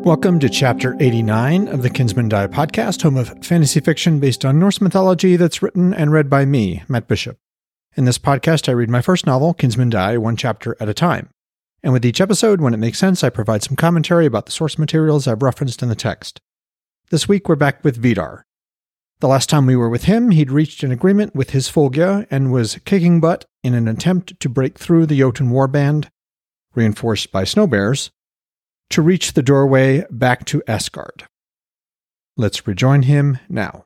Welcome to Chapter 89 of the Kinsman Die podcast, home of fantasy fiction based on Norse mythology that's written and read by me, Matt Bishop. In this podcast, I read my first novel, Kinsman Die, one chapter at a time. And with each episode, when it makes sense, I provide some commentary about the source materials I've referenced in the text. This week, we're back with Vidar. The last time we were with him, he'd reached an agreement with his Fylgja and was kicking butt in an attempt to break through the Jotun warband, reinforced by snow bears, to reach the doorway back to Asgard. Let's rejoin him now.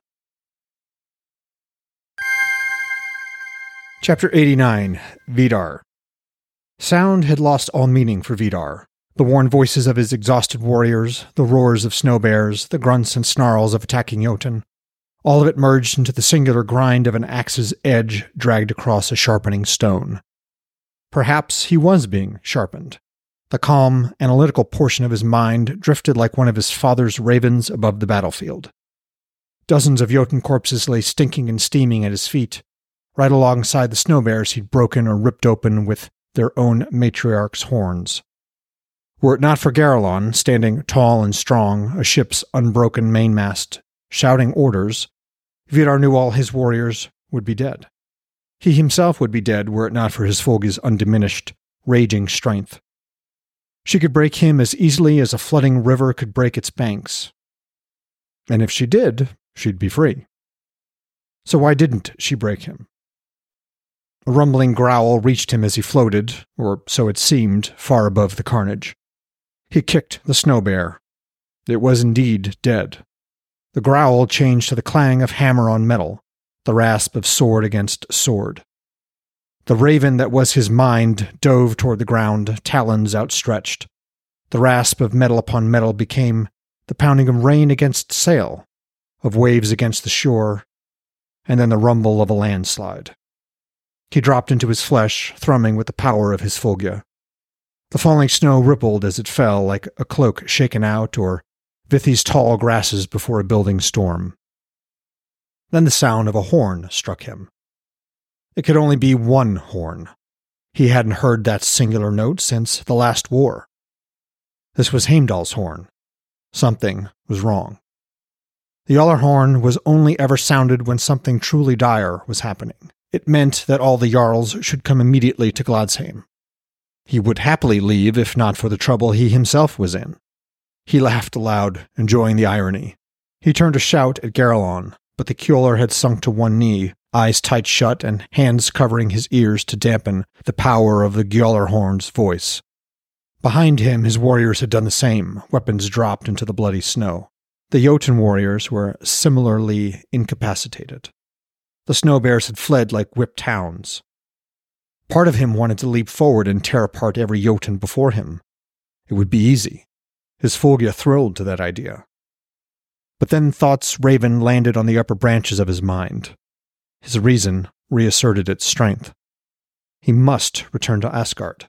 Chapter 89, Vidar. Sound had lost all meaning for Vidar. The worn voices of his exhausted warriors, the roars of snow bears, the grunts and snarls of attacking Jotun, all of it merged into the singular grind of an axe's edge dragged across a sharpening stone. Perhaps he was being sharpened. The calm, analytical portion of his mind drifted like one of his father's ravens above the battlefield. Dozens of Jotun corpses lay stinking and steaming at his feet, right alongside the snow bears he'd broken or ripped open with their own matriarch's horns. Were it not for Garalon, standing tall and strong, a ship's unbroken mainmast, shouting orders, Vidar knew all his warriors would be dead. He himself would be dead were it not for his Fylgja's undiminished, raging strength. She could break him as easily as a flooding river could break its banks. And if she did, she'd be free. So why didn't she break him? A rumbling growl reached him as he floated, or so it seemed, far above the carnage. He kicked the snow bear. It was indeed dead. The growl changed to the clang of hammer on metal, the rasp of sword against sword. The raven that was his mind dove toward the ground, talons outstretched. The rasp of metal upon metal became the pounding of rain against sail, of waves against the shore, and then the rumble of a landslide. He dropped into his flesh, thrumming with the power of his Fylgja. The falling snow rippled as it fell like a cloak shaken out, or Vithi's tall grasses before a building storm. Then the sound of a horn struck him. It could only be one horn. He hadn't heard that singular note since the last war. This was Heimdall's horn. Something was wrong. The Jarlar horn was only ever sounded when something truly dire was happening. It meant that all the Jarls should come immediately to Gladsheim. He would happily leave if not for the trouble he himself was in. He laughed aloud, enjoying the irony. He turned to shout at Garalon, but the Kjolar had sunk to one knee, eyes tight shut and hands covering his ears to dampen the power of the Gjallarhorn's voice. Behind him, his warriors had done the same, weapons dropped into the bloody snow. The Jotun warriors were similarly incapacitated. The snow bears had fled like whipped hounds. Part of him wanted to leap forward and tear apart every Jotun before him. It would be easy. His Fylgja thrilled to that idea. But then Thought's raven landed on the upper branches of his mind. His reason reasserted its strength. He must return to Asgard.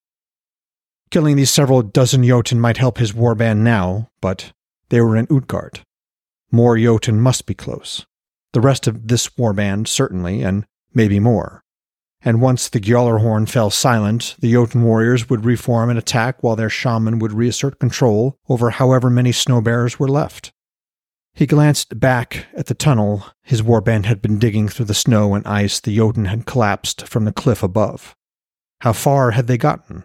Killing these several dozen Jotun might help his warband now, but they were in Utgard. More Jotun must be close. The rest of this warband, certainly, and maybe more. And once the Gjallarhorn fell silent, the Jotun warriors would reform and attack while their shaman would reassert control over however many snowbears were left. He glanced back at the tunnel his warband had been digging through the snow and ice the Jotun had collapsed from the cliff above. How far had they gotten?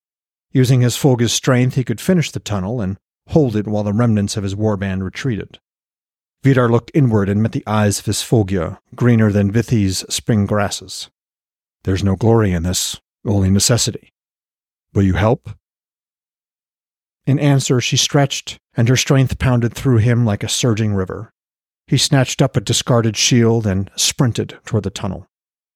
Using his Fylgja's strength, he could finish the tunnel and hold it while the remnants of his warband retreated. Vidar looked inward and met the eyes of his Fylgja, greener than Vithi's spring grasses. There's no glory in this, only necessity. Will you help? In answer, she stretched, and her strength pounded through him like a surging river. He snatched up a discarded shield and sprinted toward the tunnel.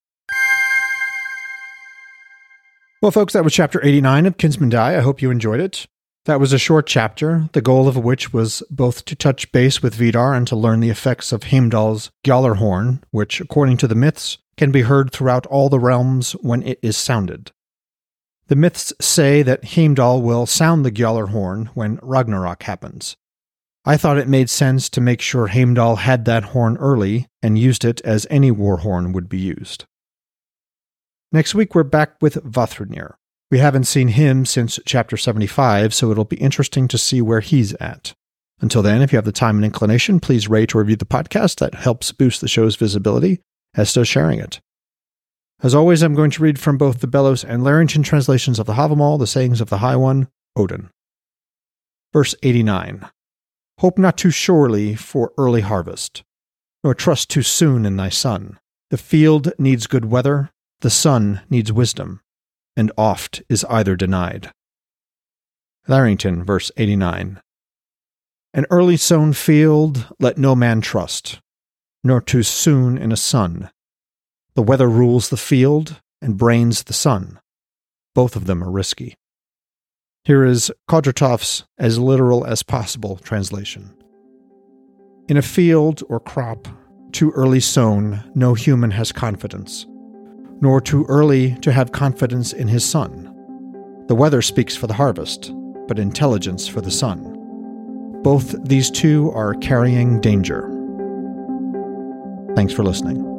Well, folks, that was Chapter 89 of Kinsman Die. I hope you enjoyed it. That was a short chapter, the goal of which was both to touch base with Vidar and to learn the effects of Heimdall's Gjallarhorn, which, according to the myths, can be heard throughout all the realms when it is sounded. The myths say that Heimdall will sound the Gjallarhorn when Ragnarok happens. I thought it made sense to make sure Heimdall had that horn early and used it as any war horn would be used. Next week we're back with Vafthrûdnir. We haven't seen him since chapter 75, so it'll be interesting to see where he's at. Until then, if you have the time and inclination, please rate or review the podcast. That helps boost the show's visibility, as does sharing it. As always, I'm going to read from both the Bellows and Larrington translations of the Havamal, the sayings of the High One, Odin. Verse 89. Hope not too surely for early harvest, nor trust too soon in thy sun. The field needs good weather, the sun needs wisdom, and oft is either denied. Larrington, verse 89. An early sown field let no man trust, nor too soon in a sun. The weather rules the field and brains the sun. Both of them are risky. Here is Kodratov's as literal as possible translation. In a field or crop too early sown, no human has confidence, nor too early to have confidence in his sun. The weather speaks for the harvest, but intelligence for the sun. Both these two are carrying danger. Thanks for listening.